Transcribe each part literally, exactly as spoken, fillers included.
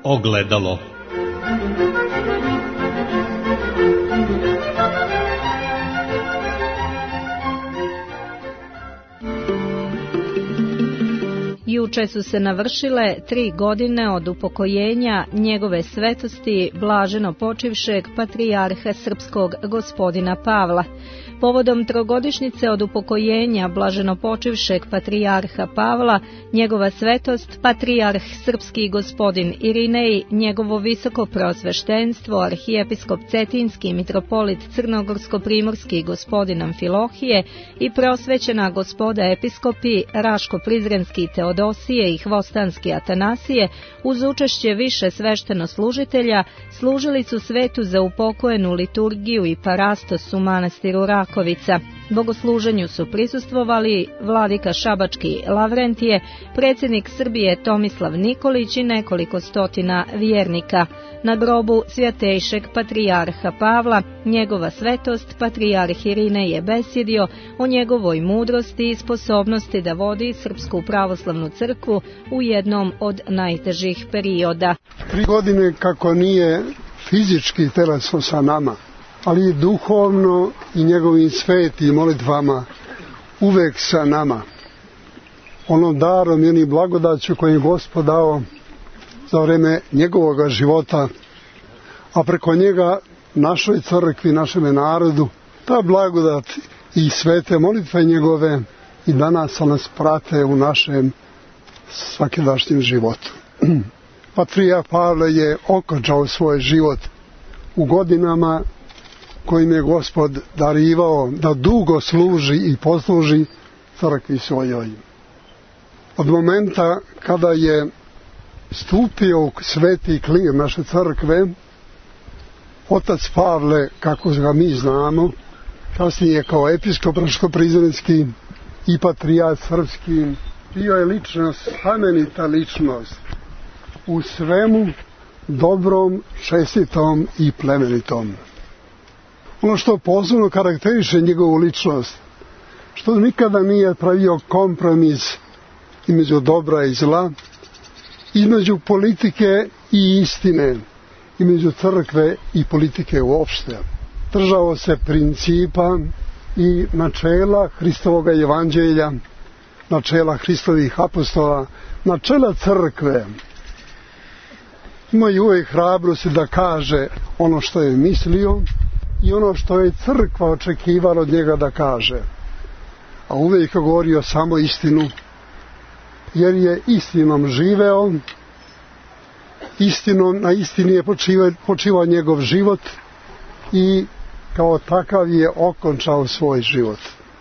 Ogledalo. Juče su se navršile tri godine od upokojenja njegove svetosti blaženo počivšeg patrijarha srpskog gospodina Pavla. Povodom trogodišnjice od upokojenja blaženo počivšeg patrijarha Pavla, njegova svetost, patrijarh srpski gospodin Irinej, njegovo visoko prosveštenstvo, arhijepiskop Cetinski, mitropolit Crnogorsko-primorski gospodin Amfilohije i prosvećena gospoda episkopi Raško-Prizrenski Teodosije i Hvostanski Atanasije, uz učešće više sveštenoslužitelja, služili su svetu za upokojenu liturgiju i parastos u manastiru Rakovica. Bogosluženju su prisustvovali vladika Šabački Lavrentije, predsjednik Srbije Tomislav Nikolić i nekoliko stotina vjernika. Na grobu svjatejšeg patrijarha Pavla, njegova svetost, patrijarh Irinej je besjedio o njegovoj mudrosti i sposobnosti da vodi Srpsku pravoslavnu crkvu u jednom od najtežih perioda. Tri godine kako nije fizički telesno sa nama, ali i duhovno i njegovim svetim molitvama uvek sa nama. Onom darom i onim blagodaću koji je Gospod dao za vreme njegovog života, a preko njega našoj crkvi, našem narodu, ta blagodat i svete molitve njegove i danas nas prate u našem svakidašnjem životu. Patrijarh Pavle je okončao svoj život u godinama kojim je Gospod darivao da dugo služi i posluži crkvi svojoj. Od momenta kada je stupio u sveti klir naše crkve, otac Pavle, kako ga mi znamo, kasnije kao episkop Raško-Prizrenski i patrijarh srpski, bio je ličnost, znamenita ličnost u svemu dobrom, čestitom i plemenitom. Ono što posebno karakteriše njegovu ličnost, što nikada nije pravio kompromis između dobra i zla, između politike i istine, između crkve i politike uopšte. Držao se principa i načela Hristovoga evanđelja, načela Hristovih apostola, načela crkve. Ima i uvijek hrabrosti da kaže ono što je mislio i ono što je crkva očekivala od njega da kaže. A uvijek je govorio samo istinu, jer je istinom živeo, istinom, na istini je počivao, počivao njegov život i kao takav je okončao svoj život.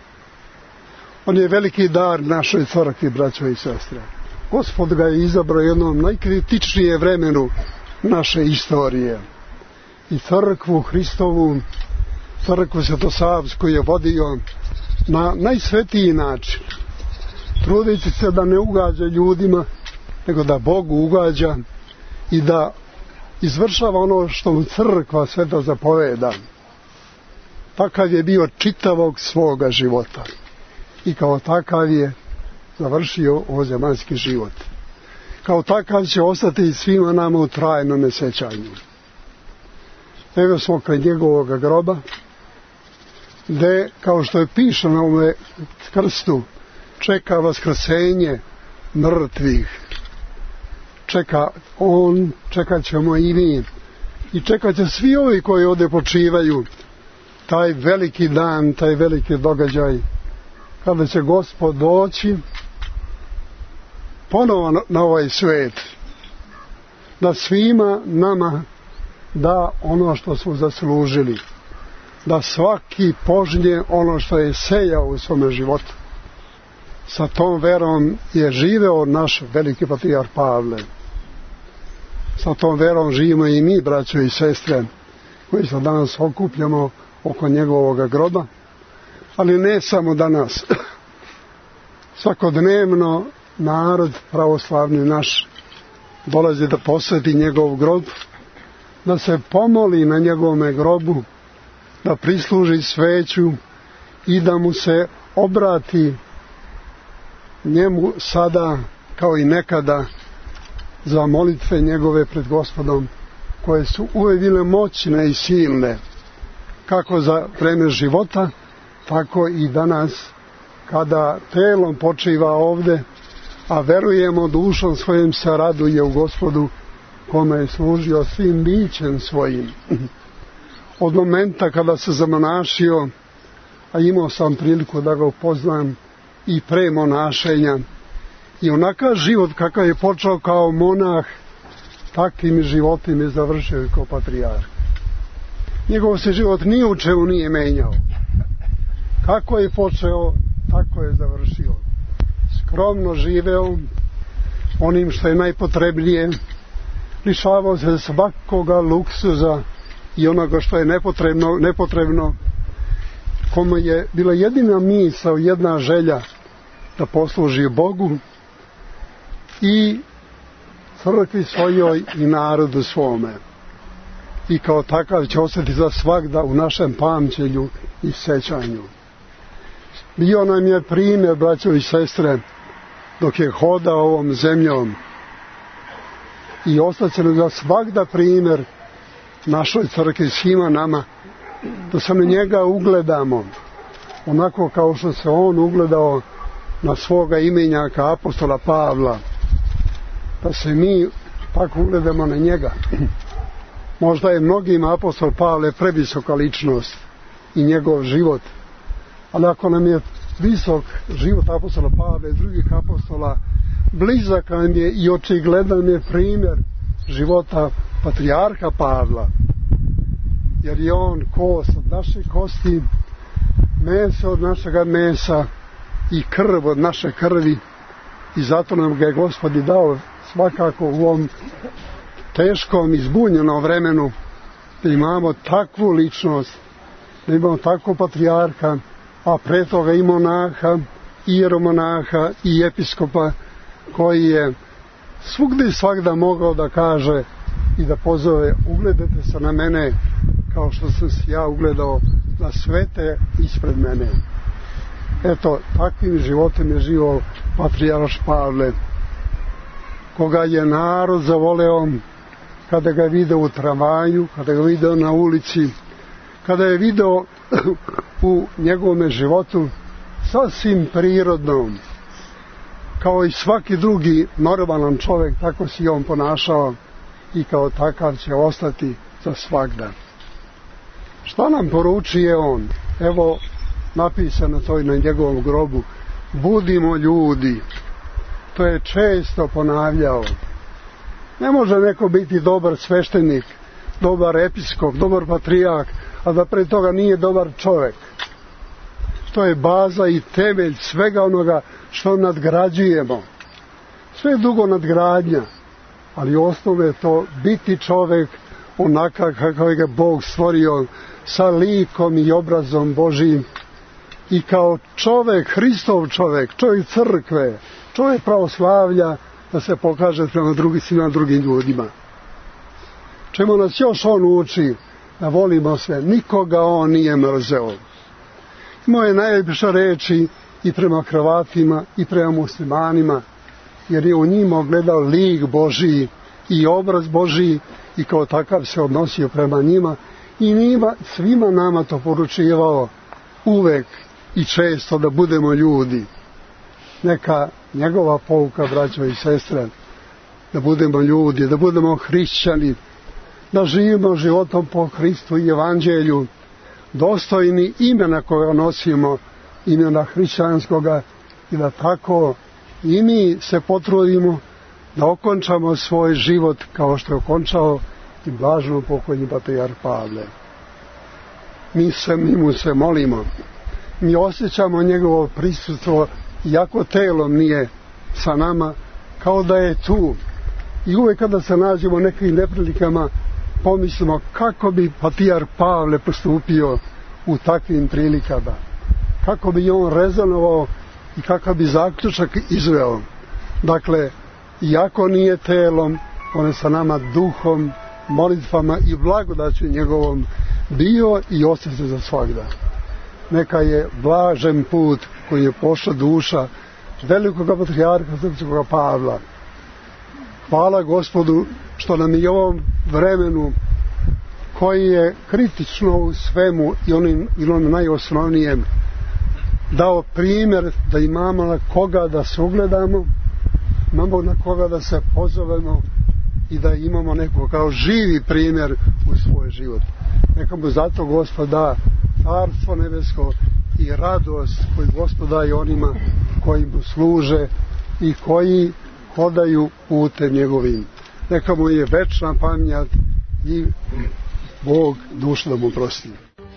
On je veliki dar našoj crkvi, braćo i sestre. Gospod ga je izabrao jednom najkritičnije vremenu naše istorije. I crkvu Hristovu, crkvu Svetosavsku je vodio na najsvetiji način, trudeći se da ne ugađa ljudima, nego da Bogu ugađa i da izvršava ono što mu crkva sveta zapoveda. Takav je bio čitavog svoga života i kao takav je završio ovozemaljski život. Kao takav će ostati svima nama u trajnom sjećanju. Evo smo kraj njegovog groba, gde, kao što je piše na ovome krstu, čeka vaskrsenje mrtvih. Čeka on, čekat ćemo i mi. I čekat će svi ovi koji ovdje počivaju taj veliki dan, taj veliki događaj, kada će Gospod doći ponovo na ovaj svijet, da svima nama da ono što smo zaslužili, da svaki požnje ono što je sejao u svome životu. Sa tom verom je živeo naš veliki patrijarh Pavle. Sa tom verom živimo i mi, braćo i sestre, koji se danas okupljamo oko njegovog groba, ali ne samo danas. Svakodnevno narod pravoslavni naš dolazi da posveti njegov grob, da se pomoli na njegovome grobu, da prisluži sveću i da mu se obrati njemu sada kao i nekada za molitve njegove pred Gospodom, koje su uvijek bile moćne i silne, kako za vreme života, tako i danas, kada telom počiva ovde, a verujemo dušom svojim se raduje u Gospodu, kome je služio svim bićem svojim. Od momenta kada se zamonašio, a imao sam priliku da ga upoznam i pre monašenja, i onakav život kakav je počeo kao monah, takvim životom je završio i kao patrijarh. Njegov se život ni u čemu nije menjao. Kako je počeo, tako je završio. Skromno živeo, onim što je najpotrebnije, lišavao se svakoga luksuza i onoga što je nepotrebno, nepotrebno, kome je bila jedina misao, jedna želja da posluži Bogu i crkvi svojoj i narodu svome. I kao takav će ostati za svagda u našem pamćenju i sećanju. Bio nam je primjer, braćo i sestre, dok je hodao ovom zemljom, i ostaće nam za svagda primjer našoj crkvi, svima nama, da se na njega ugledamo, onako kao što se on ugledao na svoga imenjaka apostola Pavla, da se mi tako ugledamo na njega. Možda je mnogim apostol Pavle previsoka ličnost i njegov život, ali ako nam je visok život apostola Pavla i drugih apostola, blizak nam je i očigledan je primjer života patrijarha Pavla, jer je on kost od naše kosti, meso od našega mesa i krv od naše krvi, i zato nam ga je Gospod i dao svakako u ovom teškom i zbunjenom vremenu, da imamo takvu ličnost, da imamo takvog patrijarha, a pre toga i monaha, i jeromonaha, i episkopa, koji je svugdje i svagda mogao da kaže i da pozove: ugledajte se na mene kao što sam se ja ugledao na svete ispred mene. Eto, takvim životom je živio patrijarh Pavle, koga je narod zavoleo kada ga je video u tramvaju, kada ga je video na ulici, kada je video u njegovom životu sasvim prirodnom, kao i svaki drugi normalan čovjek, tako si on ponašao i kao takav će ostati za svagda. Šta nam poručuje on? Evo napisano to i na njegovom grobu: budimo ljudi. To je često ponavljao. Ne može neko biti dobar sveštenik, dobar episkop, dobar patrijarh, a da pre toga nije dobar čovjek. To je baza i temelj svega onoga što nadgrađujemo. Sve je dugo nadgradnja, ali osnov je to biti čovjek onakav kakav je Bog stvorio, sa likom i obrazom Božijim, i kao čovjek, Hristov čovjek, čovjek crkve, čovjek pravoslavlja, da se pokaže prema drugim, svima drugim ljudima. Čemu nas još on uči? Da volimo sve. Nikoga on nije mrzeo. Imao je najljepše reči i prema Hrvatima i prema muslimanima, jer je u njima gledao lik Božiji i obraz Božiji, i kao takav se odnosio prema njima, i njima, svima nama to poručivao uvek i često, da budemo ljudi. Neka njegova pouka, braćo i sestre, da budemo ljudi, da budemo hrišćani, da živimo životom po Hristu i Evanđelju, dostojni imena koja nosimo, imena hrišćanskoga, i da tako i mi se potrudimo da okončamo svoj život kao što je okončao i blaženo pokojni patrijarh Pavle. Mi se, mi mu se molimo, mi osjećamo njegovo prisustvo, iako telom nije sa nama, kao da je tu. I uvijek kada se nađemo u nekim neprilikama, pomislimo kako bi patrijarh Pavle postupio u takvim prilikama, kako bi on rezonovao i kakav bi zaključak izveo. Dakle, iako nije telom, on je sa nama duhom, molitvama i blagodaću njegovom bio i ostaje za svagda. Neka je blažen put koji je pošla duša velikog patrijarha srpskog Pavla, Hvala Gospodu što nam i u ovom vremenu, koji je kritično u svemu i onim, i onom najosnovnijem, dao primjer da imamo na koga da se ugledamo, imamo na koga da se pozovemo i da imamo neko kao živi primjer u svoj život. Neka mu zato Gospod da carstvo nebesko i radost koju Gospod daje onima koji mu služe i koji hodaju putem njegovim. Neka mu je večna pamet i Bog dušu da mu prosti.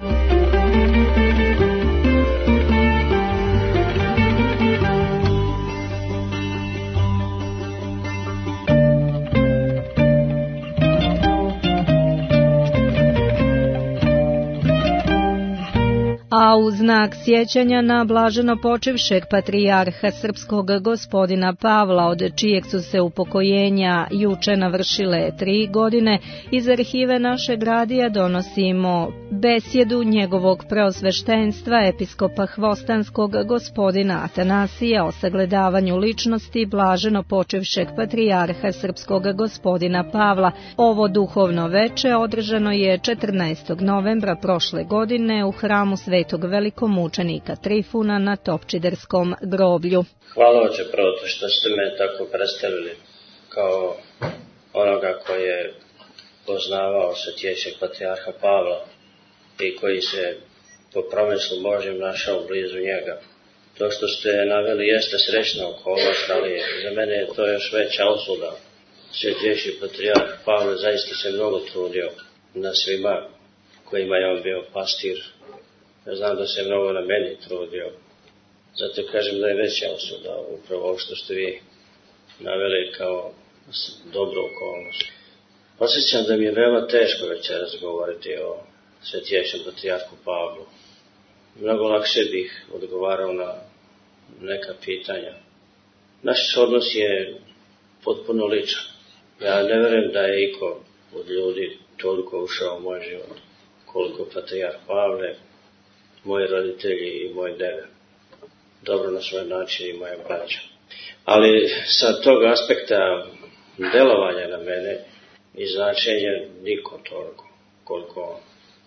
A u znak sjećanja na blaženo počivšeg patrijarha srpskog gospodina Pavla, od čijeg su se upokojenja juče navršile tri godine, iz arhive našeg radija donosimo besjedu njegovog preosveštenstva episkopa Hvostanskog gospodina Atanasija o sagledavanju ličnosti blaženo počivšeg patrijarha srpskog gospodina Pavla. Ovo duhovno veče održano je četrnaestog novembra prošle godine u hramu Svetog velikomučenika Trifuna na Topčiderskom groblju. Hvala oče proto što ste me tako predstavili kao onoga koji je poznavao svetješeg patrijarha Pavla i koji se po promislu Božjem našao blizu njega. To što ste naveli jeste srećna okolnost, ali za mene je to još veća osuda. Svetješki patrijarh Pavle zaista se mnogo trudio na svima kojima je on bio pastir. Ja znam da se mnogo na meni trudio. Zato kažem da je veća osuda upravo ovo što ste vi naveli kao dobru okolnost. Osjećam da mi je veoma teško večeras govoriti o svetješkom patrijarhu Pavlu. Mnogo lakše bih odgovarao na neka pitanja. Naš odnos je potpuno ličan. Ja ne verujem da je iko od ljudi toliko ušao u moj život koliko patrijarh Pavle, moji roditelji i moj dede. Dobro na svoj način i moja braća. Ali sa tog aspekta delovanja na mene i značenja niko toliko koliko on.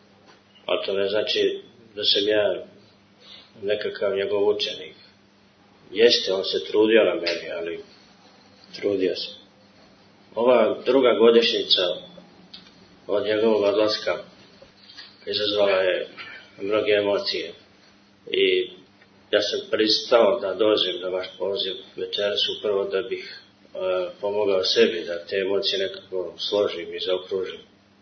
Ali to ne znači da sam ja nekakav njegov učenik. Jeste, on se trudio na meni, ali trudio se. Ova druga godišnjica od njegovog odlaska izazvala je mnoge emocije i ja sam pristao da dođem na vaš poziv večeras upravo da bih e, pomogao sebi da te emocije nekako složim i zaokružim.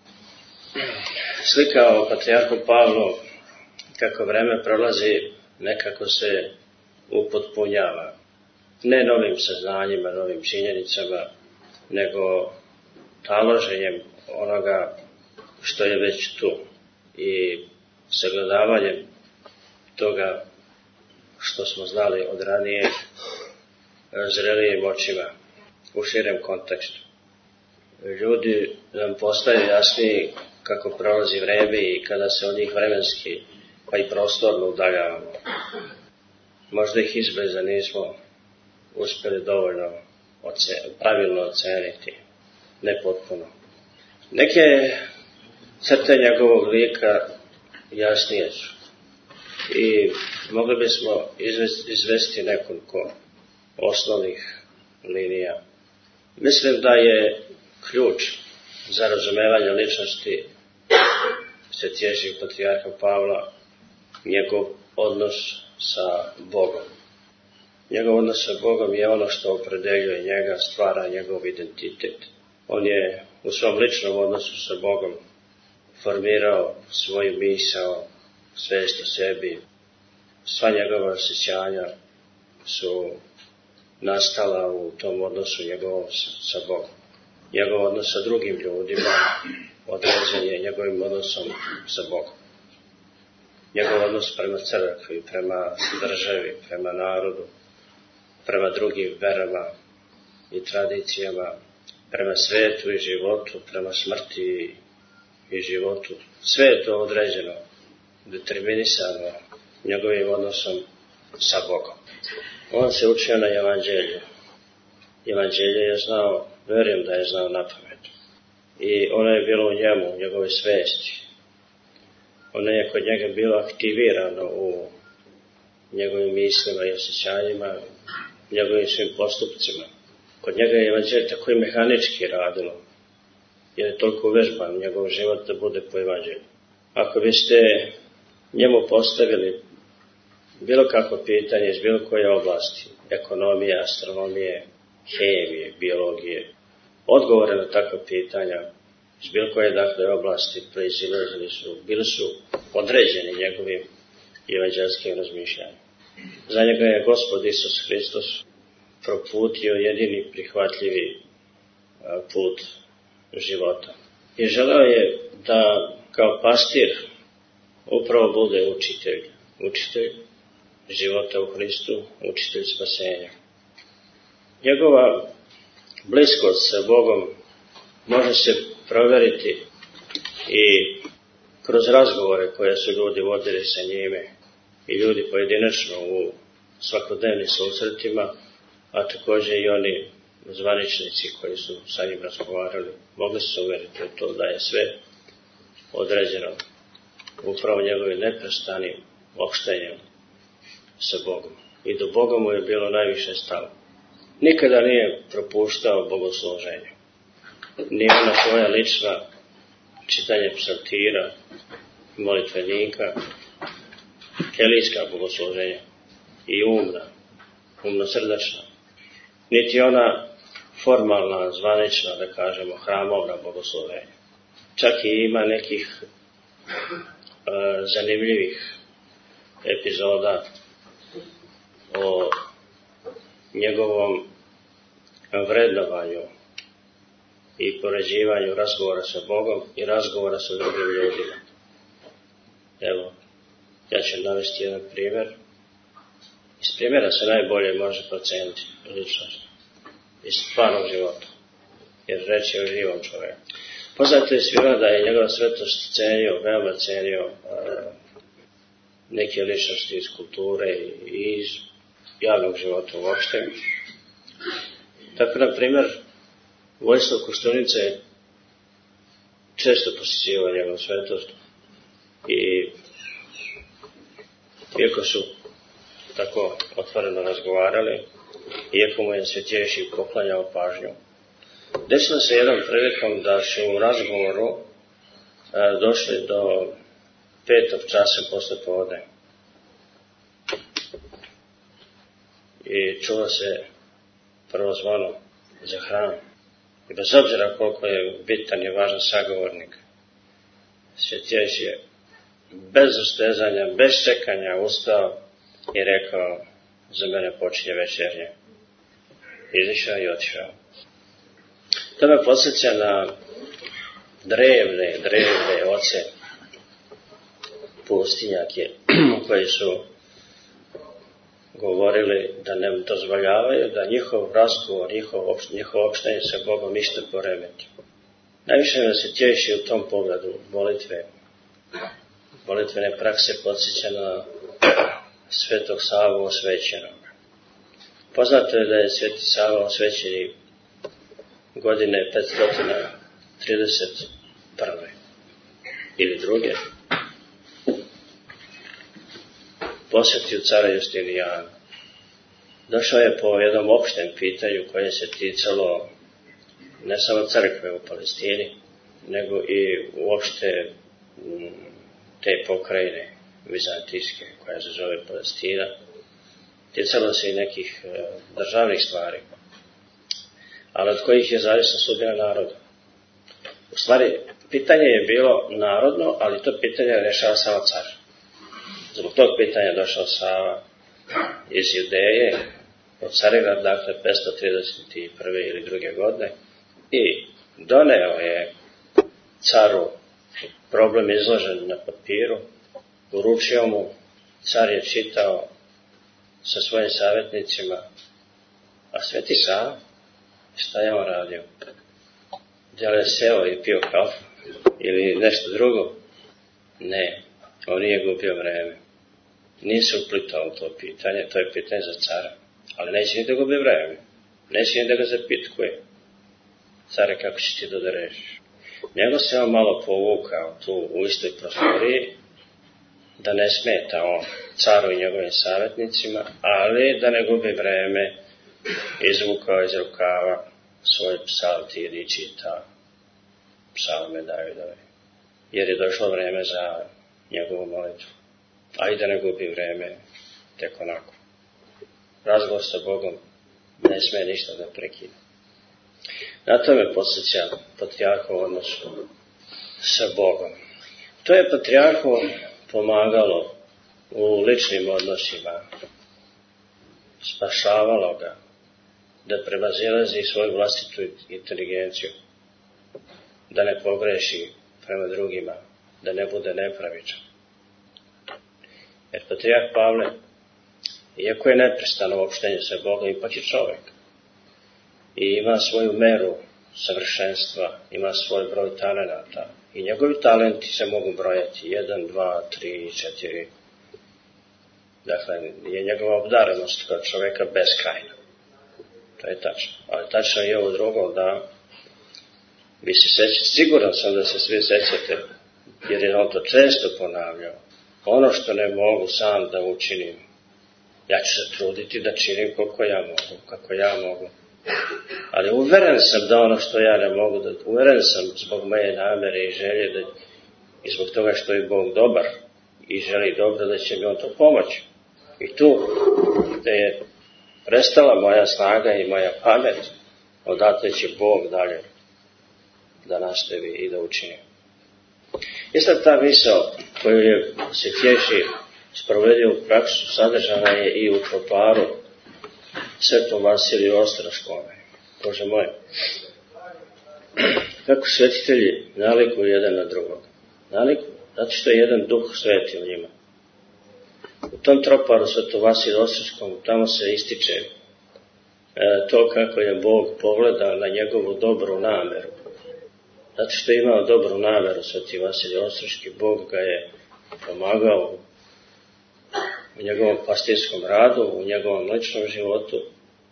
Slika o patrijarhu Pavlu, kako vreme prolazi, nekako se upotpunjava. Ne novim saznanjima, novim činjenicama, nego taloženjem onoga što je već tu i sagledavanjem toga što smo znali od ranije zrelijim očima u širem kontekstu. Ljudi nam postaju jasniji kako prolazi vreme i kada se od njih vremenski pa i prostorno udaljavamo. Možda ih izbliza nismo uspjeli dovoljno oce- pravilno oceniti, ne potpuno. Neke crte njegovog lika jasnije su i mogli bismo izvesti, izvesti nekoliko osnovnih linija. Mislim da je ključ za razumevanje ličnosti svetješkog patrijarha Pavla njegov odnos sa Bogom. Njegov odnos sa Bogom je ono što opredeljuje njega, stvara njegov identitet. On je u svom ličnom odnosu sa Bogom formirao svoju misao, svest o sebi. Sva njegova osjećanja su nastala u tom odnosu njegovom sa Bogom. Njegov odnos sa drugim ljudima određen je njegovim odnosom sa Bogom. Njegov odnos prema crkvi, prema državi, prema narodu, prema drugim verama i tradicijama, prema svetu i životu, prema smrti i životu. Sve je to određeno, determinisano njegovim odnosom sa Bogom. On se učio na evanđelju. Evanđelje je znao Verujem da je znao napamet. I ono je bilo u njemu, u njegove svesti. Ono je kod njega bilo aktivirano u njegovim mislima i osjećanjima, njegovim svim postupcima. Kod njega je evanđelje tako i mehanički radilo, jer je toliko uvežban njegov život da bude po evanđelju. Ako biste njemu postavili bilo kakvo pitanje iz bilo koje oblasti, ekonomije, astronomije, hemije, biologije, odgovore na takva pitanja iz bilo koje dakle oblasti proizilazili su, bili su određeni njegovim evanđelskim razmišljanjem. Za njega je Gospod Isus Hristos proputio jedini prihvatljivi put života. I želeo je da kao pastir upravo bude učitelj, učitelj života u Hristu, učitelj spasenja. Njegova bliskost sa Bogom može se provjeriti i kroz razgovore koje su ljudi vodili sa njime i ljudi pojedinačno u svakodnevnim susretima, a također i oni zvaničnici koji su sa njim razgovarali, mogli su se uvjeriti u to da je sve određeno upravo njegovim neprestanim opštenjem sa Bogom. I do Boga mu je bilo najviše stalo. Nikada nije propuštao bogosluženje. Nije ona svoja lična čitanje psaltira, molitvenika, kelijska bogosluženja i umna, umnosrdačna. Niti ona formalna, zvanična, da kažemo, hramovna bogosluženja. Čak i ima nekih e, zanimljivih epizoda o njegovom vrednovanju i poređivanju razgovora sa Bogom i razgovora sa drugim ljudima. Evo, ja ću navesti jedan primjer. Iz primjera se najbolje može proceniti ličnost. Iz stvarnog života. Jer reč je o živom čovjeku. Poznato je svima da je njegova svetost cenio, veoma cenio uh, neke ličnosti iz kulture i iz javnog života uopšte. Tako, na primjer, Vojislav Koštunica je često posjećivao njegovu svetost i iako su tako otvoreno razgovarali, iako mu je Svetješi poklanjao pažnju, desilo se jednom prilikom da su u razgovoru a, došli do petog časa posle podne. I čulo se prvo zvono za hram. I bez obzira koliko je bitan i važan sagovornik, Svetješ je bez ustezanja, bez čekanja ustao i rekao: za mene počinje večernje. Izišao i otišao. To me podsjeća na drevne, drevne oce pustinjake koji su govorili da ne dozvoljavaju da njihov razgovor, njihov, njihov opštenje sa Bogom ništa poremeti. Najviše me se tješi u tom pogledu molitve. Molitvene prakse podsjeća na Svetog Savu osvećenog. Poznato je da je Sveti Sava osvećeni godine petsto trideset prve ili druge posjetio cara Justinijana. Došao je po jednom opštem pitanju koje se ticalo ne samo crkve u Palestini, nego i uopšte te pokrajine vizantijske koja se zove Palestina. Ticalo se i nekih e, državnih stvari, ali od kojih je zavisna sudbina naroda. U stvari, pitanje je bilo narodno, ali to pitanje rešava samo car. Zbog tog pitanja došao Sava iz Judeje, od Carigrada, dakle, petsto trideset prve ili druge godine, i doneo je caru problem izložen na papiru, uručio mu, car je čitao sa svojim savjetnicima, a Sveti Sava, šta je on radio? Da li je seo i pio kafu ili nešto drugo? Ne, on nije gubio vreme. Nije se uplitao u to pitanje, to je pitanje za cara. Ali neće ni da gubi vreme, neće ni da ga zapitkuje. care, kako će ti to da rešiš? Nego se on malo povukao tu u istoj prostoriji, da ne smeta on caru i njegovim savjetnicima, ali da ne gubi vreme, izvukao iz rukava svoj psalti i čita psalme Davidove. Jer je došlo vreme za njegovu molitvu. A i da ne gubi vreme tek onako. Razgovor sa Bogom ne sme ništa da prekida. Na to me podsjeća patrijarhov odnosu sa Bogom. To je patrijarhu pomagalo u ličnim odnosima, spašavalo ga da prevazilazi svoju vlastitu inteligenciju, da ne pogreši prema drugima, da ne bude nepravičan. Jer patrijarh Pavle, iako je neprestano u opštenju sa Bogom, ipak je čovjek i ima svoju meru savršenstva, ima svoj broj talenata i njegovi talenti se mogu brojati jedan, dva, tri, četiri. Dakle, je njegova obdarenost kao čovjeka beskrajna. To je tačno. Ali tačno je ovo drugo, da vi se sećate, siguran sam da se svi sećate, jer je on to često ponavljao. Ono što ne mogu sam da učinim, ja ću se truditi da činim koliko ja mogu, kako ja mogu. Ali uveren sam da ono što ja ne mogu, da uveren sam zbog moje namere i želje da, i zbog toga što je Bog dobar i želi dobro, da će mi on to pomoći. I tu gde je prestala moja snaga i moja pamet, odatle će Bog dalje da nastavi i da učini. Ista ta misao koju je se tješi sprovedio u praksu sadržana je i u troparu Svetom Vasiliju Ostroškome. Bože moj, kako svetitelji nalikuju jedan na drugog. Nalikuju, zato što je jedan duh sveti u njima. U tom troparu Svetom Vasiliju Ostroškom tamo se ističe e, to kako je Bog pogledao na njegovu dobru nameru. Zato što je imao dobru nameru Sveti Vasilij Ostroški, Bog ga je pomagao u njegovom pastirskom radu, u njegovom ličnom životu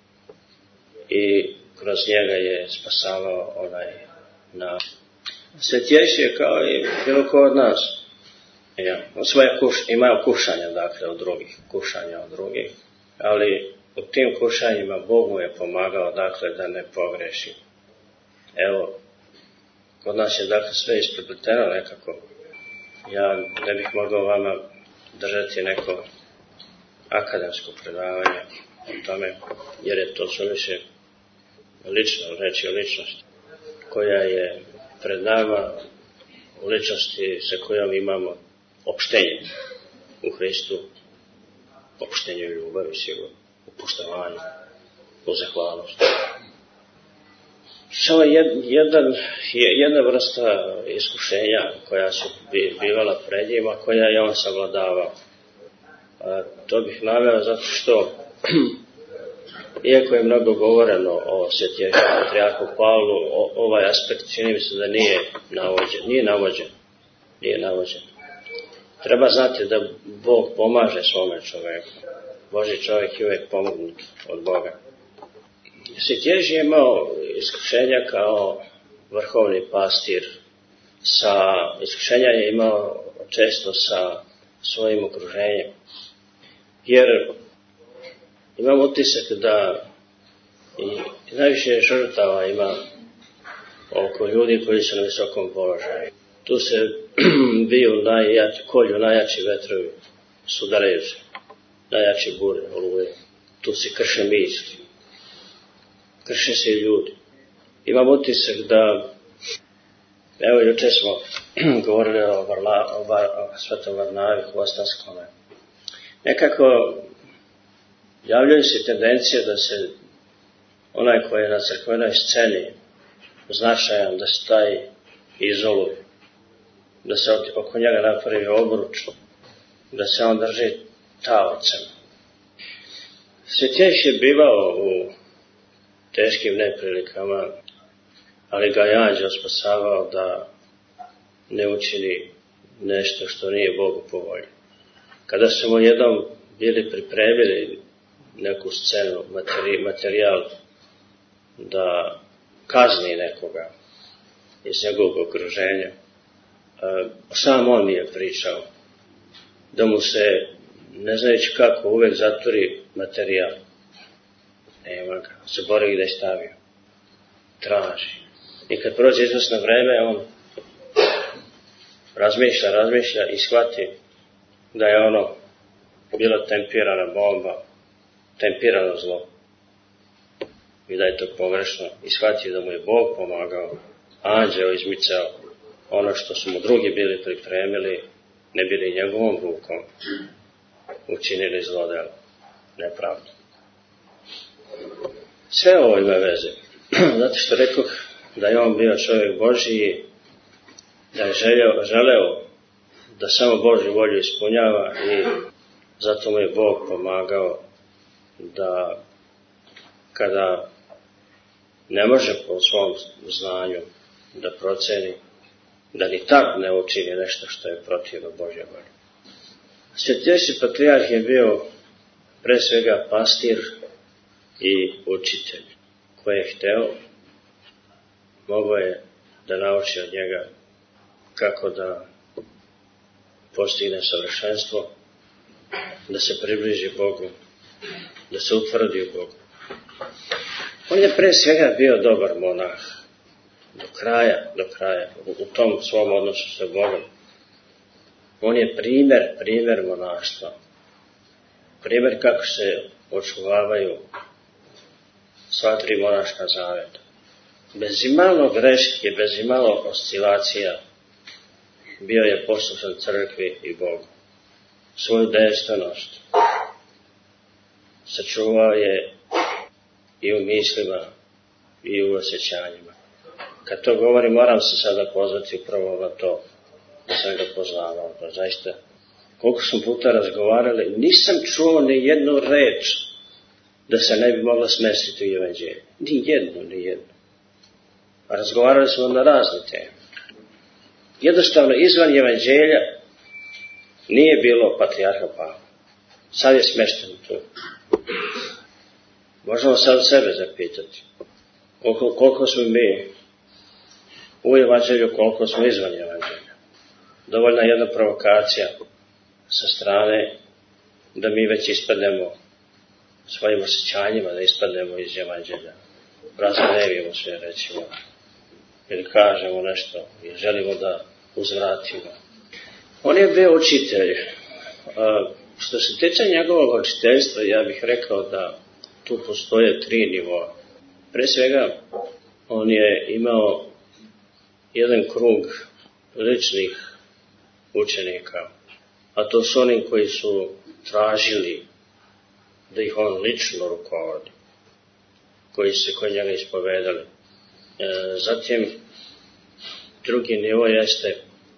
i kroz njega je spasavao onaj na svetješi je kao i bilo ko od nas. Ja, svoje kuš, imaju kušanja, dakle, od drugih, kušanja od drugih, ali u tim kušanjima Bog mu je pomagao, dakle, da ne pogreši. Evo, kod nas je, dakle, sve isprepleteno nekako. Ja ne bih mogao vama držati neko akademsko predavanje o tome, jer je to suviše lično, reći o ličnosti, koja je pred nama u ličnosti sa kojom imamo opštenje u Hristu, opštenje u ljubavi, sigurno, u poštovanju, u zahvalnosti. Samo jed, jedan, jedna vrsta iskušenja koja su bivala pred njima, koja je on savladavao. A to bih naveo zato što, iako je mnogo govoreno o svetješnjem patrijarhu Pavlu, o, ovaj aspekt čini mi se da nije navođen. Nije navođen. Nije navođen. Treba znati da Bog pomaže svome čoveku. Božji čovjek je uvijek pomognut od Boga. Svetježi je imao iskušenja kao vrhovni pastir. Sa, iskušenja je imao često sa svojim okruženjem. Jer imam utisak da i najviše žrtava ima oko ljudi koji su na visokom položaju. Tu se biju najjači, kolju najjači vetrovi, sudaraju se, najjači bure, oluje. Tu se krše misli, krše se i ljudi. Imam utisak da, evo juče smo govorili o, Varla, o, Var, o Svetom Varnavi Hvostanskome. Nekako javljaju se tendencije da se onaj koji je na crkvenoj sceni značajan, da se taj izoluje, da se oko njega napravi obruč, da se on drži taocem. Svetješ je bivao u teškim neprilikama, ali ga je anđeo spasavao da ne učini nešto što nije Bogu po volji. Kada su mu jednom bili pripremili neku scenu, materi, materijal, da kazni nekoga iz njegovog okruženja. Sam on mi je pričao da mu se, ne znajući kako, uvek zatvori materijal. Nema ga, se bori gde je stavio. Traži. I kad prođe izvesno vreme, on razmišlja, razmišlja i shvati da je ono bila tempirana bomba, tempirano zlo. I da je to pogrešno. I shvatio da mu je Bog pomagao, anđeo izmicao ono što su mu drugi bili pripremili, ne bili njegovom rukom učinili zlodelo, nepravdu. Sve ovo ima veze. Zato što rekoh da je on bio čovjek Božji, da je želeo, želeo da samo Božju volju ispunjava i zato mu je Bog pomagao da kada ne može po svom znanju da proceni, da ni tad ne učini nešto što je protivno Božje volje. Svetejši patrijarh je bio pre svega pastir i učitelj. Ko je hteo, mogao je da nauči od njega kako da postigne savršenstvo, da se približi Bogu, da se utvrdi u Bogu. On je pre svega bio dobar monah, do kraja, do kraja, u tom svom odnosu sa Bogom. On je primer, primer monaštva. Primer kako se očuvavaju sva tri monaška zaveta. Bez imalo greške, bez imalo oscilacija, bio je poslušan crkvi i Bogu. Svoju dejstvenost sačuvao je i u mislima i u osjećanjima. Kad to govorim, moram se sada pozvati upravo na to da sam ga poznavao. Da zaista, koliko smo puta razgovarali, nisam čuo ni jednu reč da se ne bi mogla smestiti u evanđelje. Ni jednu, ni jednu. A razgovarali smo na razne teme. Jednostavno, izvan evanđelja nije bilo patrijarha Pavla. Sad je smešten tu. Možemo sad sebe zapitati. Koliko, koliko smo mi u evanđelju, koliko smo izvan evanđelja. Dovoljna jedna provokacija sa strane da mi već ispadnemo svojim osjećanjima, da ispadnemo iz evanđelja. Razgnevimo se, recimo, ili kažemo nešto, ili želimo da uzvratimo. On je bio učitelj. Što se tiče njegovog učiteljstva, ja bih rekao da tu postoje tri nivoa. Pre svega, on je imao jedan krug ličnih učenika, a to su oni koji su tražili da ih on lično rukovodi, koji se kod njega ispovedali. E, zatim, drugi nivo jeste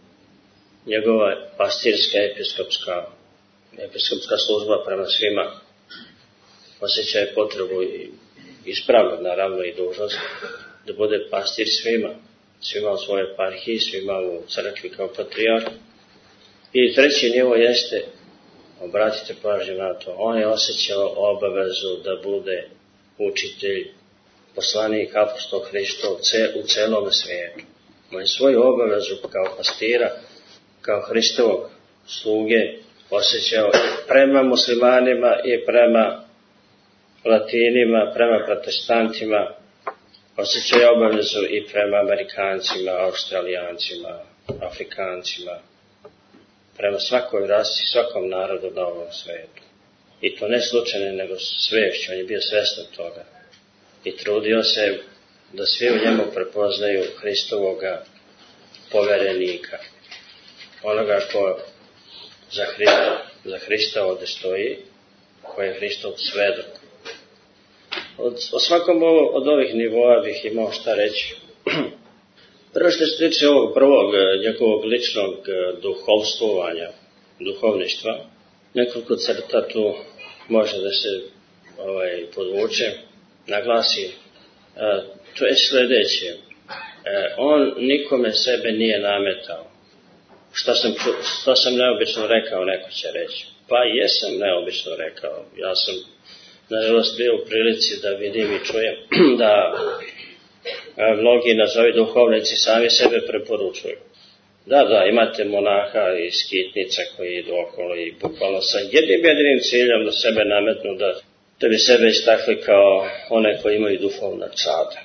njegova pastirska episkopska, episkopska služba prema svima. Osjećaje potrebu i ispravno, naravno, i dužnost da bude pastir svima, svima u svojoj eparhiji, svima u crkvi kao patrijarh. I treći nivo jeste, obratite pažnju na to, on je osjećao obavezu da bude učitelj, poslanik, apostol Hristov u celom svijetu. On je svoju obavezu kao pastira, kao Hristovog sluge osjećao prema muslimanima i prema latinima, prema protestantima, osjećao je obavezu i prema Amerikancima, Australijancima, Afrikancima, prema svakoj rasi, svakom narodu na ovom svijetu. I to ne slučajno, nego svešću, on je bio svjestan toga. I trudio se da svi u njemu prepoznaju Hristovoga poverenika, onoga ko za Hrista, za Hrista ovdje stoji, koji je Hristov svedok. Od, o svakom ovo, od ovih nivoa bih imao šta reći. Prvo što se tiče ovog prvog njegovog ličnog duhovstvovanja, duhovništva, nekoliko crta tu može da se ovaj, podvuče, naglasi. E, to je sljedeće. E, on nikome sebe nije nametao. Šta sam, šta sam neobično rekao, neko će reći. Pa jesam neobično rekao. Ja sam, nažalost, bio u prilici da vidim i čujem da mnogi nazovi duhovnici sami sebe preporučuju. Da, da, imate monaha i skitnica koji idu okolo i bukvalno sa jednim jedinim ciljem da sebe nametnu, da, da bi sebe istakli kao one koji imaju duhovna čada.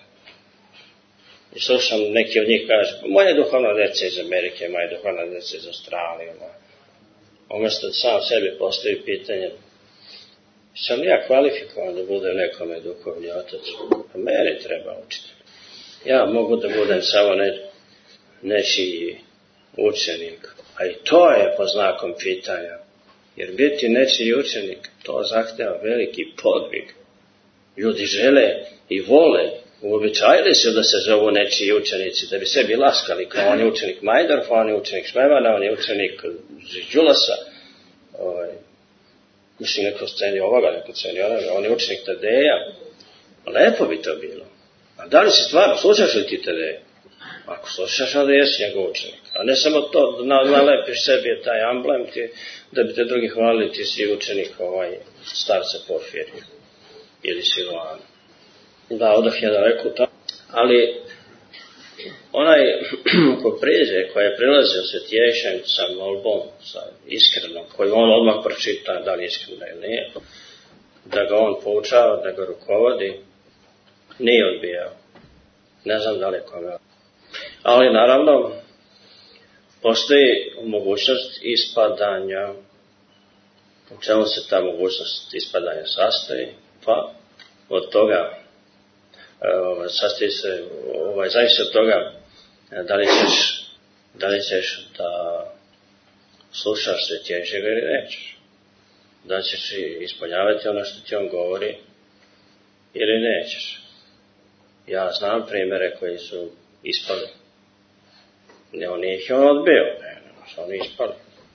I slušam, neki od njih kaže, moja duhovna djeca iz Amerike, moja duhovna djeca iz Australije. Umjesto da sam sebi postavi pitanje, sam li ja kvalifikovan da budem nekome duhovni otac? A meni treba učiti. Ja mogu da budem samo ne, nečiji učenik. A i to je po znakom pitanja. Jer biti nečiji učenik, to zahteva veliki podvig. Ljudi žele i vole, uobičajili su da se zovu nečiji učenici, da bi sebi laskali, kao on je učenik Majdorfa, on je učenik Šmevana, on je učenik Đulasa, ovaj, mislim neko sceni ovoga, neko sceni onoga, on je učenik Tadeja. Lepo bi to bilo. A da li si stvarno, slušaš li ti Tadeja? Ako slušaš, onda jesi njegov učenik. A ne samo to, da nalepiš sebi taj amblem, ti, da bi te drugi hvalili, ti si učenik ovaj, starca Porfirija ili Silvana. Da, odah je daleko tamo. Ali onaj ko priđe, koji je prilazio sa tješen, sa molbom, sa iskrenom, koji on odmah pročita da li je iskreno ili nije, da ga on poučava, da ga rukovodi, nije odbijao. Ne znam da li je kome. Ali naravno, postoji mogućnost ispadanja. U čemu se ta mogućnost ispadanja sastoji? Pa od toga Ovaj, sastoji se, ovaj, zavisi od toga da li ćeš, da li ćeš da slušaš Svetježega ili nećeš. Da ćeš ispunjavati ono što ti on govori ili nećeš. Ja znam primjere koji su ispali. Ne, on ih je on odbio, ne, ne, su oni ispali.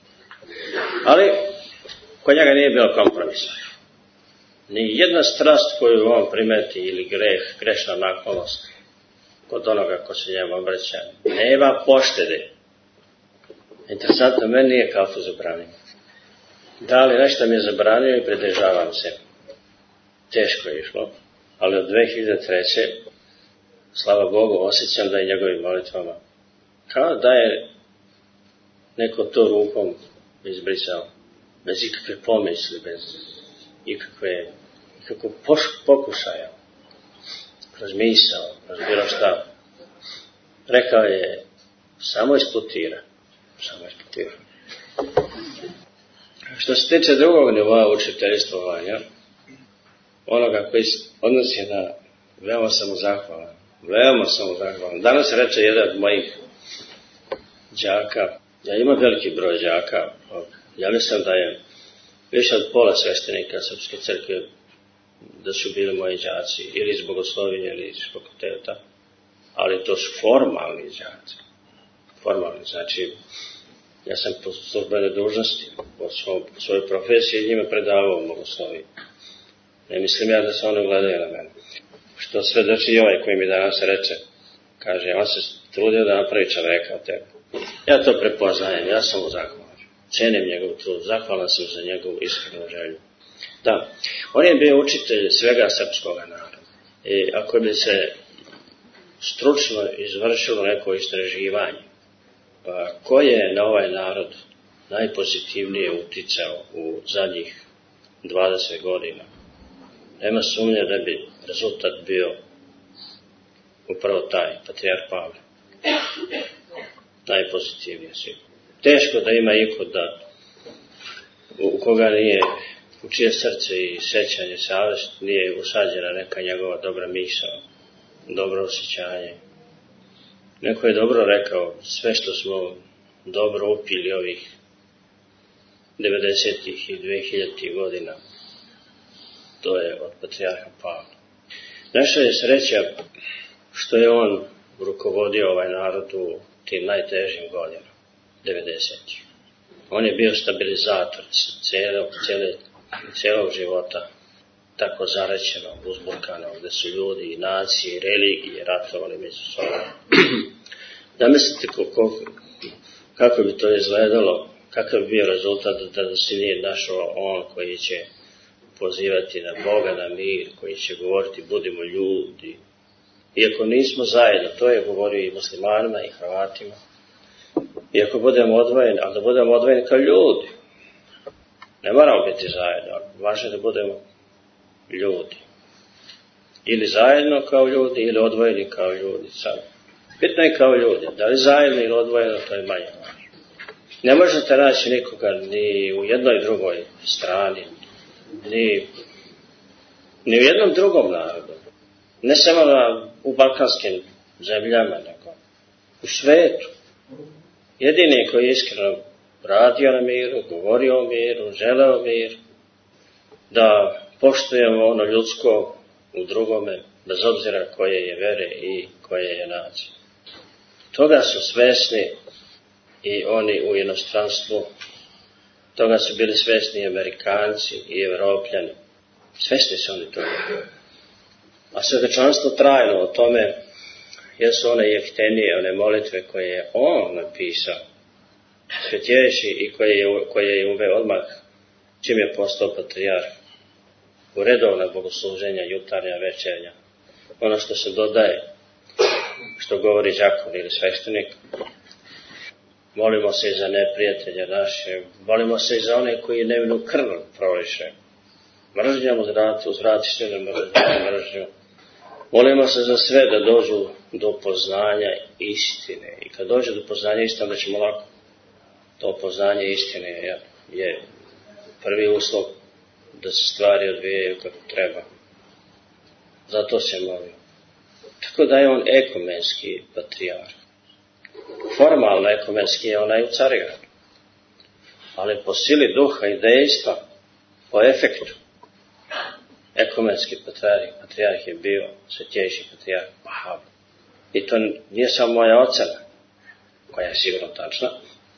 Ali kod njega nije bilo kompromisa. Ni jedna strast koju on primeti ili greh, grešna naklonost kod onoga ko se njemu obraća, nema poštede. Interesantno, meni nije kafu zabranio. Da li nešto mi je zabranio i pridržavam se. Teško je išlo, ali od dve hiljade treće slava Bogu, osjećam da je njegovim molitvama kao da je neko to rukom izbrisao, bez ikakve pomisli, bez ikakve, ikakvog pokušaja, kroz misao, kroz bilo šta. Rekao je, samo isputira, samo isputira. Što se tiče drugog nivoa učiteljstvovanja, onoga koji odnosi na veoma sam mu zahvalan, veoma sam mu zahvalan. Danas reče jedan od mojih đaka, ja imam veliki broj đaka, ja mislim da je više od pola sveštenika Srpske crkve da su bili moji đaci, ili iz bogoslovije, ili iz fakulteta, ali to su formalni đaci. Formalni, znači, ja sam po službenoj dužnosti, po svojoj profesiji njima predavao bogoslovije. Ne mislim ja da se oni gledaju na mene. Što sve doći i ovaj koji mi danas reče, kaže, on se trudio da napravi čoveka od tebe. Ja to prepoznajem, ja sam mu zahvalan. Cenim njegov trud, zahvalan sam za njegovu iskrenu želju. Da, on je bio učitelj svega srpskog naroda. I ako bi se stručno izvršilo neko istraživanje, pa ko je na ovaj narod najpozitivnije uticao u zadnjih dvadeset godina, nema sumnje da bi rezultat bio upravo taj, patrijarh Pavle. Najpozitivnije sigurno. Teško da ima iko da, u koga nije, u čije srce i sećanje, savjest, nije usađena neka njegova dobra misao, dobro osjećanje. Neko je dobro rekao, sve što smo dobro upili ovih devedesetih i dvehiljaditih godina, to je od patrijarha Pavla. Naša je sreća što je on rukovodio ovaj narod u tim najtežim godinama, devedesetih. On je bio stabilizator cijelog, cijele, cijelog života, tako zarećenog, uzburkanog, gde su ljudi i nacije i religije ratovali među sobom. Da mislite kako, kako bi to izgledalo, kakav bi bio rezultat da se nije našao on koji će pozivati na Boga, na mir, koji će govoriti budimo ljudi, iako nismo zajedno, to je govorio i muslimanima i Hrvatima, iako budemo odvojeni, ali da budemo odvojeni kao ljudi. Ne moramo biti zajedno, važno je da budemo ljudi. Ili zajedno kao ljudi, ili odvojeni kao ljudi. Samo. Bitno je kao ljudi. Da li zajedno ili odvojeno, to je manje važno. Ne možete naći nikoga ni u jednoj drugoj strani, ni, ni u jednom drugom narodu. Ne samo na, u balkanskim zemljama, nego u svetu. Jedini koji je iskreno radio na miru, govorio o miru, želeo mir, da poštujemo ono ljudsko u drugome, bez obzira koje je vere i koje je nacije. Toga su svesni i oni u inostranstvu, toga su bili svesni i Amerikanci i Evropljani. Svesni su oni toga. A svjedočanstvo trajno o tome jesu one jeftenije, one molitve koje je on napisao, svetješi i koje je, koje je uveo odmah čim je postao patrijarh. U redovna bogosluženja, jutarnja, večernja. Ono što se dodaje, što govori đakon ili sveštenik. Molimo se i za neprijatelje naše, molimo se i za one koji nevinu krv proliše. Mržnjom uzvrati, uzvrati sve na mržnju. Molimo se za sve da dođu do poznanja istine. I kad dođe do poznanja istine, da ćemo lako. To poznanje istine je, je prvi uslov da se stvari odvijaju kako treba. Zato se molim. Tako da je on ekumenski patrijarh. Formalno ekumenski je onaj u Carigradu. Ali po sili duha i dejstva, po efektu, ekumenski patrijarh, patrijarh je bio svetjejši patrijarh Pavle. I to nije samo moja ocena, koja je sigurno tačna,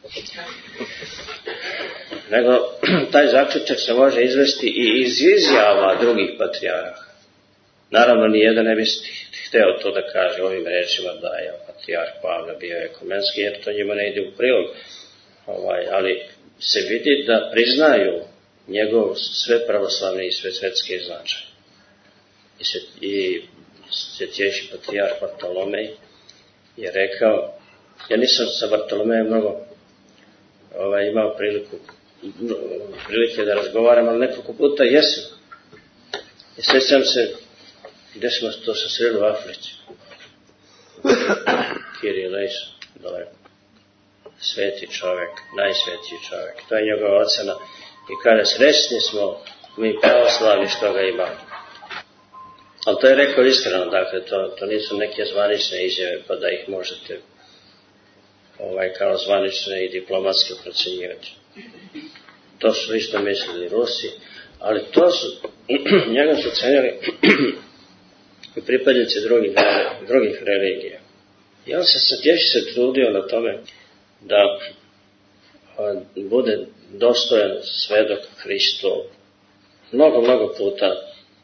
nego taj zaključak se može izvesti i iz izjava drugih patrijarha. Naravno, nijedan ne bi hteo to da kaže ovim rečima da je patrijarh Pavle bio ekumenski, jer to njima ne ide u prilog. Ovaj, ali se vidi da priznaju njegov sve pravoslavne i sve svetske značaje. I, se, i svetjejši patrijarh Bartolomej je rekao, ja nisam sa Bartolomejem mnogo ovaj, imao priliku, prilike da razgovaram, ali nekoliko puta jesam. I sjećam se gde smo to se sreli u Africi. Kirije Lejs, dole. Sveti čovjek, najsvetiji čovjek. To je njegova ocena. I kaže, srećni smo mi pravoslavni što ga imamo. Ali to je rekao iskreno, dakle, to, to nisu neke zvanične izjave, pa da ih možete ovaj, kao zvanične i diplomatske procjenjivati. To su isto mislili Rusi, ali to su, njega su cenili i pripadnici drugih, drugih religija. I on se svetješi se trudio na tome da on bude dostojan svedok Hristov. Mnogo, mnogo puta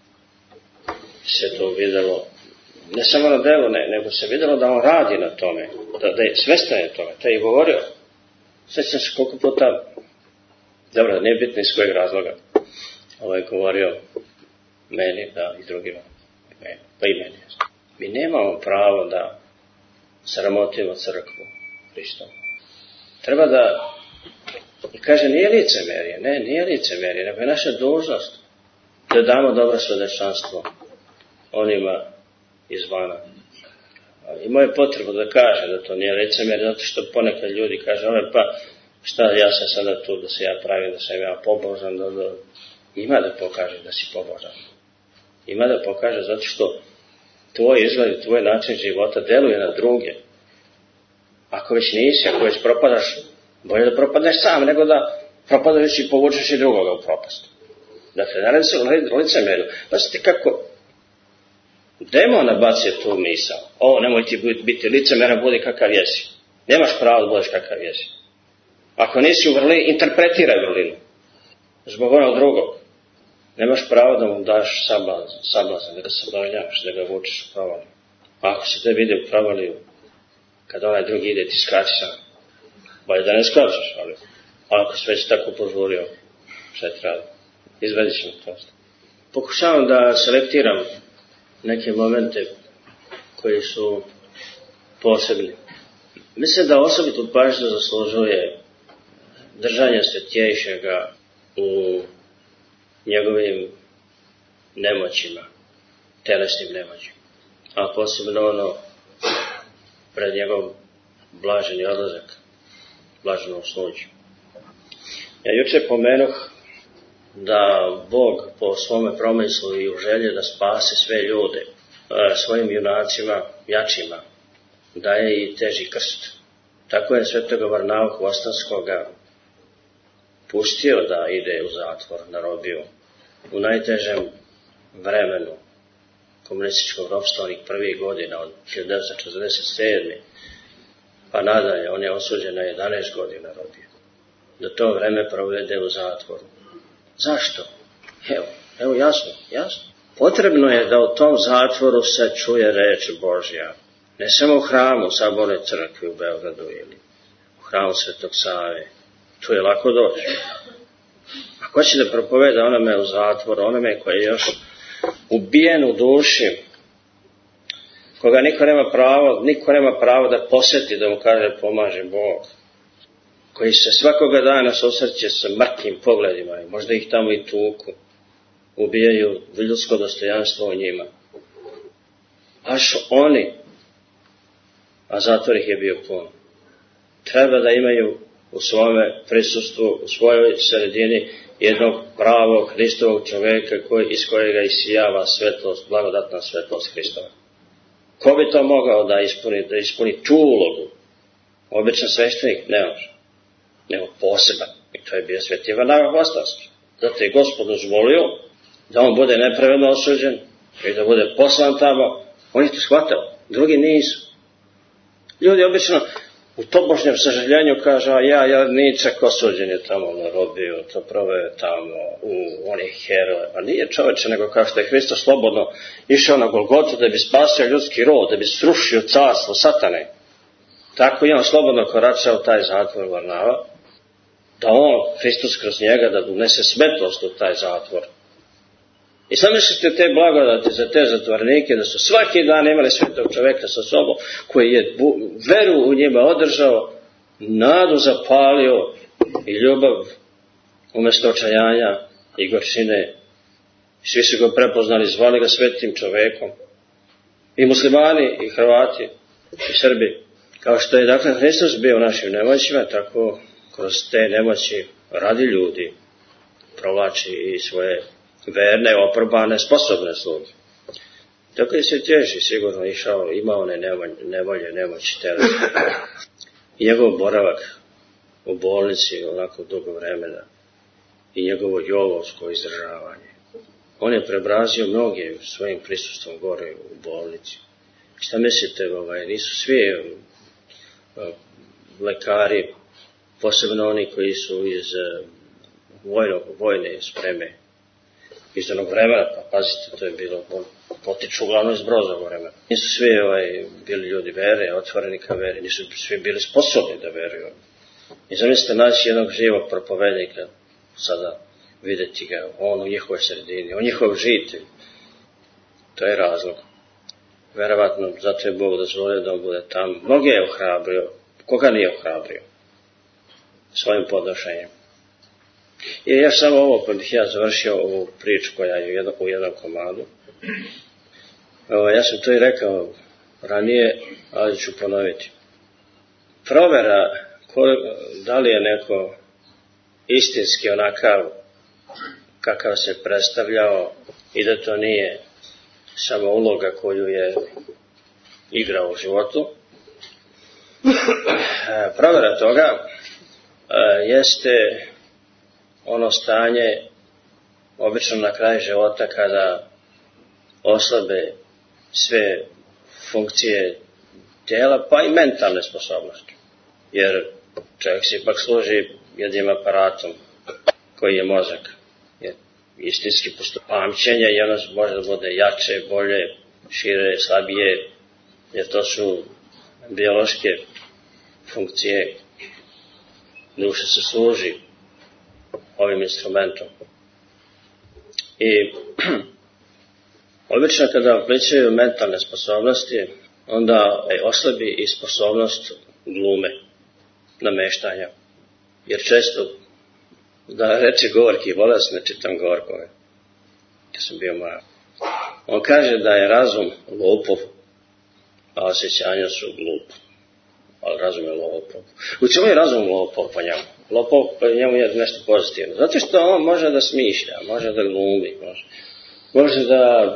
se to videlo, ne samo na delu, ne, nego se videlo da on radi na tome, da, da je svestan je tome, to je i govorio. Sjećam se koliko puta, dobro, nije bitno iz kojeg razloga, ovo je govorio meni, da, i drugima, meni, pa i meni. Mi nemamo pravo da sramotimo crkvu Hristovu. Treba da, i kaže, nije licemerje, ne, nije licemerje, nego je naša dužnost da damo dobro svjedočanstvo onima izvana. Imao je potrebu da kaže da to nije licemerje, zato što ponekad ljudi kaže, ove pa šta ja sam sada tu da se ja pravim, da sam ja pobožan, da, da, ima da pokaže da si pobožan. Ima da pokaže zato što tvoj izgled, tvoj način života deluje na druge. Ako već nisi, ako već propadaš, bolje da propadneš sam, nego da propadaš i povučeš i drugoga u propast. Dakle, naravno se u licemerju. Pazite kako demon nabacio tu misao. O, nemoj ti biti licemeran, budi kakav jesi. Nemaš pravo da budeš kakav jesi. Ako nisi u vrlini, interpretiraj vrlinu. Zbog onog drugog. Nemaš pravo da mu daš sablazan, sablazan, da ga sabavljaš, da ga vučeš u provaliju. Ako se te vide u provaliju, kada onaj drugi ide, ti skači sam. Bolje da ne skačeš, ali ako se već tako požurio, šta je trebalo? Izvedit ćemo to. Pokušavam da selektiram neke momente koji su posebni. Mislim da osobitu pažnju zaslužuje držanje Svetjejšega u njegovim nemoćima, telesnim nemoćima, a posebno ono pred njegov blaženi odlazak, blaženom sluđu. Ja juče pomenuh da Bog po svome promislu i u želji da spase sve ljude svojim junacima, jačima, daje i teži krst. Tako je svetoga Varnava Hvostanskoga pustio da ide u zatvor na robiju u najtežem vremenu komunističkog ropstva onih prvih godina od hiljadu devetsto četrdeset sedme pa nadalje. On je osuđen na jedanaest godina robije. Da to vreme provede u zatvoru. Zašto? Evo, evo jasno, jasno. Potrebno je da u tom zatvoru se čuje reč Božja. Ne samo u hramu Saborne crkve u Beogradu ili u hramu Svetog Save. Tu je lako doći. Ako će da propoveda onome u zatvoru, onome koji je još ubijen u duši, koga niko nema pravo, niko nema pravo da posjeti, da mu kaže pomaže Bog, koji se svakoga dana susreće sa mrtkim pogledima i možda ih tamo i tuku, ubijaju ljudsko dostojanstvo u njima. Baš oni, a zatvor ih je bio pun, treba da imaju u svome prisustvu, u svojoj sredini jednog pravog Hristovog čoveka koji, iz kojega isijava svetlost, blagodatna svetlost Hristova. Ko bi to mogao da ispuni, da ispuni tu ulogu? Običan sveštenik ne može, nego poseban. I to je bio Sveti Varnava Hvostanski. Zato je Gospod dozvolio da on bude nepravedno osuđen i da bude poslan tamo. On je to shvatao, drugi nisu. Ljudi obično u tobožnjem sažaljenju kažu, a ja, ja ničak osuđen je tamo na robiju, to proveo tamo u onih herove. Pa nije čoveče, nego kao što je Hristos slobodno išao na Golgotu da bi spasio ljudski rod, da bi srušio carstvo satane. Tako je on slobodno koračao taj zatvor Varnava, da on, Hristos kroz njega, da donese svetlost u taj zatvor. I sad mislite te blagodati za te zatvornike, da su svaki dan imali svetog čoveka sa sobom, koji je veru u njima održao, nadu zapalio i ljubav umjesto očajanja i gorčine. Svi su ga prepoznali, zvali ga svetim čovekom. I muslimani, i Hrvati, i Srbi. Kao što je dakle Hristos bio u našim nemoćima, tako kroz te nemoći radi ljudi, provlači i svoje verne, oprobane, sposobne sluge. Tako je Svetjejši sigurno išao, imao one nevolje, nemoći, telesne. I njegov boravak u bolnici onako dugo vremena i njegovo jovovsko izdržavanje. On je prebrazio mnoge svojim prisustvom gore u bolnici. Šta mislite, ovaj, nisu svi lekari, posebno oni koji su iz vojnog, vojne spreme, iz onog vremena, pa pazite, to je bilo, potiču uglavnom iz Brozovog vremena. Nisu svi ovaj, bili ljudi vere, otvoreni ka veri, nisu svi bili sposobni da veruju. I zamislite naći jednog živog propovednika, sada vidjeti ga, on u njihovoj sredini, on njihov žitelj. To je razlog. Verovatno, zato je Bog dozvolio da on bude tamo. Mnoge je ohrabrio, koga nije ohrabrio? Svojim podnošenjem. I ja samo ovo, pa bih ja završio ovu priču koja je u jednom komadu. Evo, ja sam to i rekao ranije, ali ću ponoviti. Provera ko, da li je neko istinski onakav kakav se predstavljao i da to nije samo uloga koju je igrao u životu. Provera toga jeste ono stanje obično na kraju života kada oslabe sve funkcije tijela pa i mentalne sposobnosti. Jer čovjek se ipak služi jednim aparatom koji je mozak. Jer istinski postoji pamćenje i ono može da bude jače, bolje, šire, slabije, jer to su biološke funkcije. Duša se služi ovim instrumentom. I obično kada aplicijuju mentalne sposobnosti, onda oslabi i sposobnost glume, nameštanja. Jer često, da reče govorki, voleo sam da čitam govorkove, kad sam bio mlad. On kaže da je razum lopov, a osjećanja su glup. Ali razum je lopov. U čemu je razum lopov po njemu? Lopov po njemu je nešto pozitivno. Zato što on može da smišlja, može da glumi, može, može da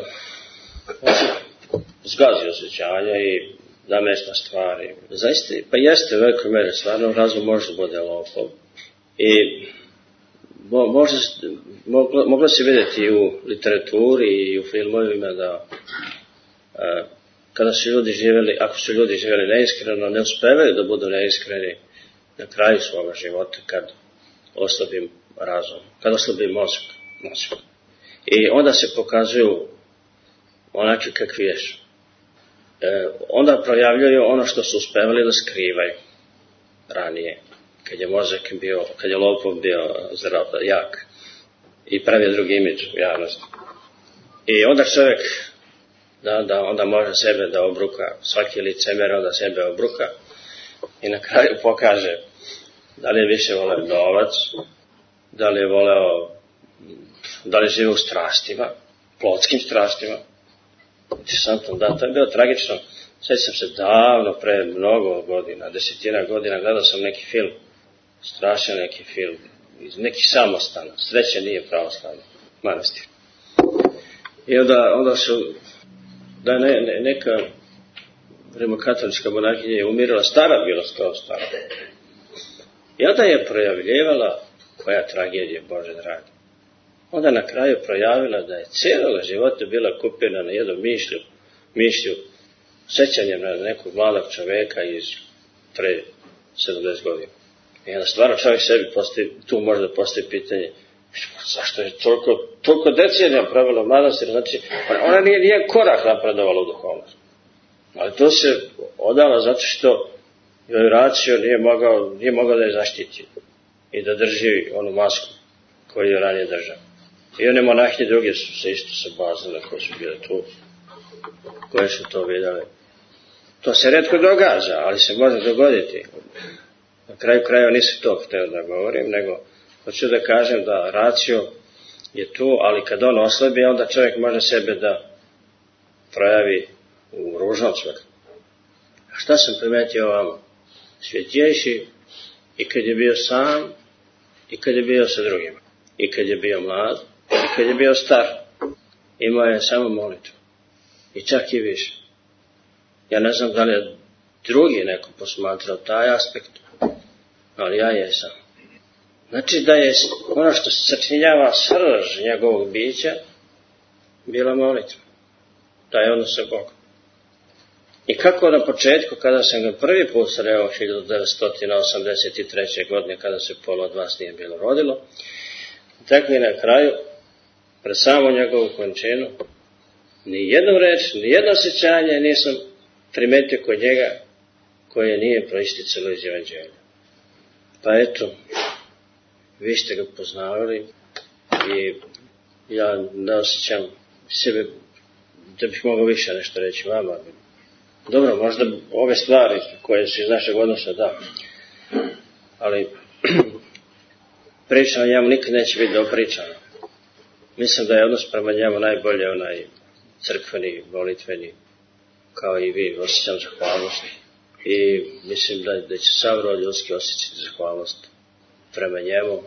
zgazi osjećanja i namešta stvari. Zaista, pa jeste u velikoj meri, stvarno razum može da bude lopov. I mo, može, moglo, moglo se vidjeti i u literaturi i u filmovima da a, kada su ljudi živjeli, ako su ljudi živjeli neiskreno, ne uspevaju da budu neiskreni na kraju svoga života kad oslabim razum, kad oslabim mozak. mozak. I onda se pokazuju onakvi kakvi jesu. E, onda projavljaju ono što su uspevali da skrivaju ranije, kad je mozak bio, kad je lopov bio zdrav, jak i pravio drugi imidž u javnosti. I onda čovjek Da, da, onda može sebe da obruka, svaki licemer onda sebe obruka i na kraju pokaže da li je više voleo novac, da li je voleo, da li žive u strastima, plotskim strastima. Interesantno, da, to je bilo tragično. Sjećam se davno, pre mnogo godina, desetina godina, gledao sam neki film, strašan neki film, iz nekih samostana, sreće nije pravoslavni manastir. I onda, onda su da ne, ne, neka rimokatolička monarhinja je umirala, stara bila skoro stara. I onda je projavljivala koja tragedija, Bože dragi. Onda na kraju projavila da je cijeloga života bila kupljena na jednu mišlju, mišlju sećanjem na nekog mladog čoveka iz pre sedamdeset godina. I onda stvarno čovjek sebi postavi, tu može da postavi pitanje, zašto je toliko, toliko decenija pravila manastir, znači ona nije, nije korak napredovala u duhovnost. Ali to se odala zato što joj racio nije mogao, nije mogao da je zaštiti i da drži onu masku koju je ranije držao. I one monahnje druge su se isto se bazile koje su bile tu, koje su to vidjeli. To se retko događa, ali se može dogoditi. Na kraju krajeva nisam to htio da govorim, nego hoću da kažem da racio je tu, ali kad on oslabi, onda čovjek može sebe da projavi u ružnom svetlu. A šta sam primetio ovamo? Svjetješi i kad je bio sam, i kad je bio sa drugima. I kad je bio mlad, i kad je bio star. Imao je samo molitvu. I čak i više. Ja ne znam da li je drugi neko posmatrao taj aspekt, ali ja jesam. Znači da je ono što se sačinjava srž njegovog bića bila molitva. Taj odnos sa Bogom. I kako na početku, kada sam ga prvi put sreo hiljadu devetsto osamdeset treće. godine, kada se pola od vas nije bilo rodilo, tako i na kraju, pred samo njegovu končinu, ni jednu reč, ni jedno osjećanje nisam primetio kod njega koje nije proisticalo iz evanđelja. Pa eto, vi ste ga poznavali i ja ne osjećam sebe da bih mogao više nešto reći vama. Dobro, možda ove stvari koje su iz našeg odnosa, da. Ali priča o njemu nikad neće biti dopričana. Mislim da je odnos prema njemu najbolje onaj crkveni, molitveni, kao i vi, osjećam zahvalnost. I mislim da, da će sav rod ljudski osjećati zahvalnost prema njemu.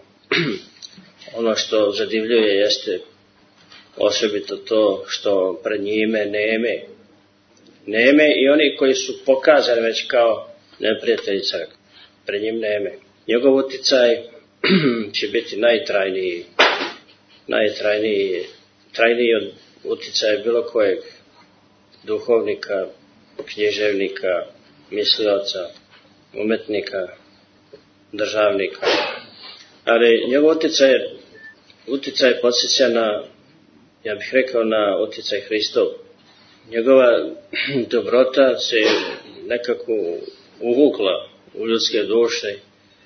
Ono što zadivljuje jeste osobito to što pred njime neme. Neme i oni koji su pokazani već kao neprijatelji crkve. Pred njim neme. Njegov uticaj će biti najtrajniji, najtrajniji, trajniji od uticaja bilo kojeg duhovnika, književnika, mislioca, umetnika, državnika. Ali njegov uticaj, uticaj podsjeća na, ja bih rekao, na uticaj Hristov. Njegova dobrota se nekako uvukla u ljudske duše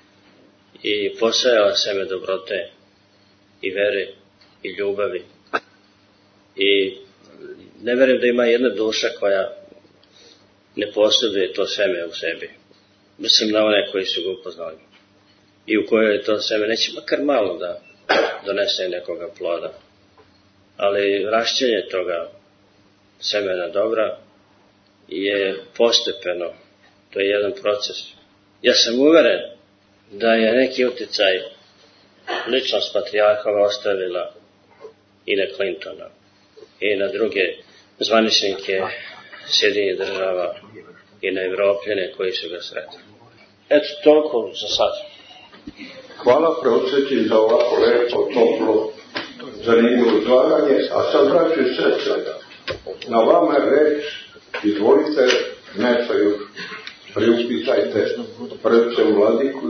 i posajala seme dobrote i vere i ljubavi. I ne verujem da ima jedna duša koja ne posjeduje to seme u sebi. Mislim na one koji su ga upoznali. I u kojoj to seme neće makar malo da donese nekoga ploda. Ali rašćenje toga semena dobra je postepeno. To je jedan proces. Ja sam uveren da je neki utjecaj ličnost patrijarhova ostavila i na Clintona i na druge zvaničnike Sjedinjenih država i na Evropljane koji su ga sretali. Eto, toliko za sad. Hvala preodsveći za ovako lepo, toplo, zanimljivo izlaganje, a sad, braći i sestre, na vama je reč, izvolite, nešto još priupitajte predvcem vladiku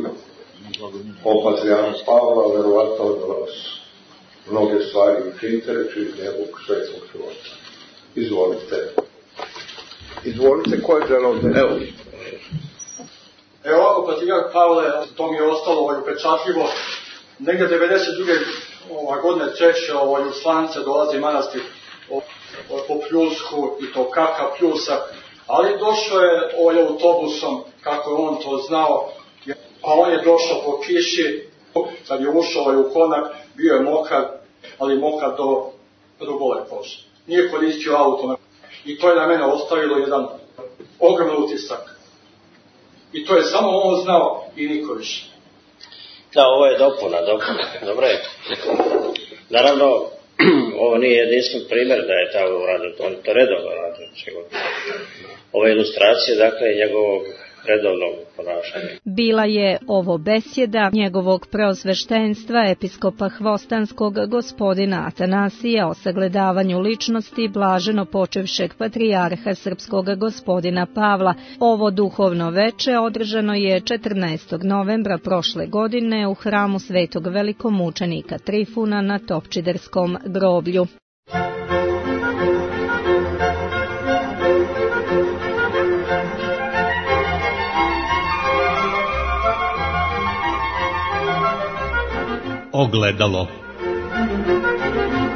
o patrijarhu Pavla, verovatno da vas mnoge stvari učinite reči iz njegovog svetog života. Izvolite. Izvolite, ko je želeo da... Evo. Evo ovako, patrijarh Pavle, to mi je ostalo ovaj, upečatljivo. Negdje devedeset druge ovaj, godine treće ovaj, u Slance dolazi manastir po Pljusku i to kakav pljusak. Ali došao je ovaj, autobusom, kako je on to znao, pa on je došao po kiši, kad je ušao ovaj, u konak, bio je mokar, ali mokar do, do gole kože. Nije koristio auto. I to je na mene ostavilo jedan ogroman utisak. I to je samo on znao i niko više. Da, ovo je dopuna, dopuna. Dobro je. Naravno, ovo nije jedinstven primjer da je ta uradio, on to redovno radio. Ovo je ilustracija, dakle, njegovog redovnog ponašanja. Bila je ovo besjeda njegovog preosveštenstva episkopa Hvostanskog gospodina Atanasija o sagledavanju ličnosti blaženo počevšeg patrijarha srpskog gospodina Pavla. Ovo duhovno veče održano je četrnaestog novembra prošle godine u hramu svetog velikomučenika Trifuna na Topčiderskom groblju. Ogledalo.